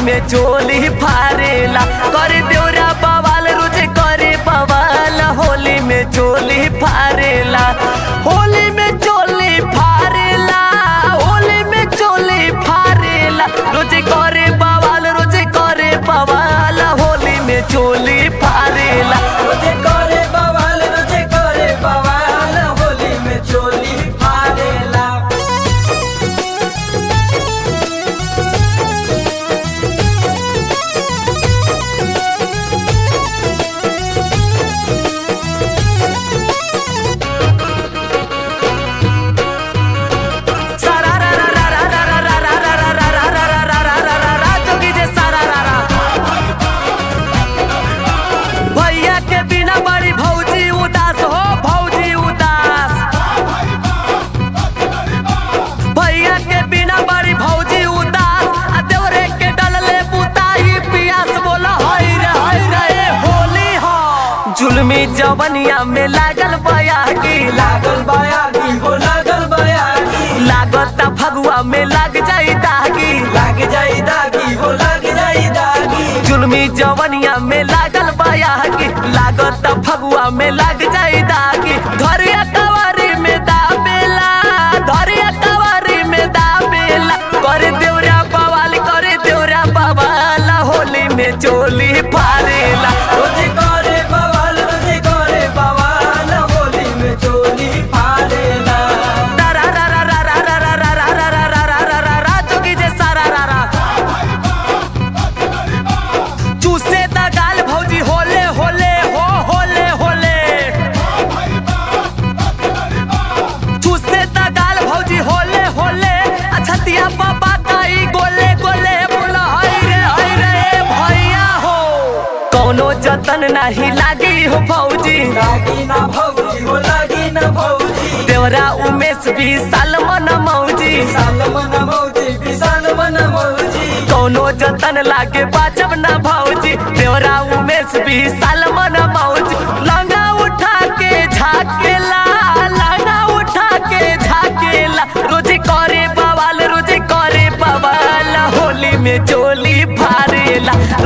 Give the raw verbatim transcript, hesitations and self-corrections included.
में चोली फारेला करे देवरा बवाल रोजे करे बवाल होली में चोली फारेला होली में चोली फारेला होली में चोली फारेला रोजे करे बवाल रोजे करे बवाल होली में चोली फारेला रोजे करे बवाल रोजे करे बवाल होली में चोली फारेला। भैया के बिना बड़ी भौजी उदास हो भौजी उदास भैया के बिना बड़ी भौजी उदास आ देवरे के डलले बुताई पियास बोला हई रे हई रे होली हो जुलमी जवनिया में लागल बयागी लागल बयागी हो लागल बयागी लागत फगुआ में लाग जाई दागी लाग जाई दागी हो लाग जाई दागी जुलमी जवनिया में लागल बयागी लागत फगुआ में लाग जाई दागी धरिया कवारी में दाबेला धरिया कवारी में दाबेला करे देवरा बवाल करे देवरा बवाल होली में चोली फारेला रोजे करे बवाल रोजे करे बवाल होली में चोली फारेला। चूसे दगाल भौजी होले होले हो होले होले चूसे दगाल भौजी होले होले अछतिया बाबा काई गोले गोले बोला हई रे हई रे भैया हो कौनो जतन नहीं लागी हो भौजी लागी ना भौजी हो लागी ना भौजी देवरा उमेश भी सालमन मौजी सालमन मौजी विशाल मन मौजी कौनो जतन लागे बाजब ना भौजी देवरा उमेश भी सालमन मौजी लंगा उठा के झाकेला लंगा उठा के झाकेला रोजे करे बवाल रोजे करे बवाल होली में चोली फारेला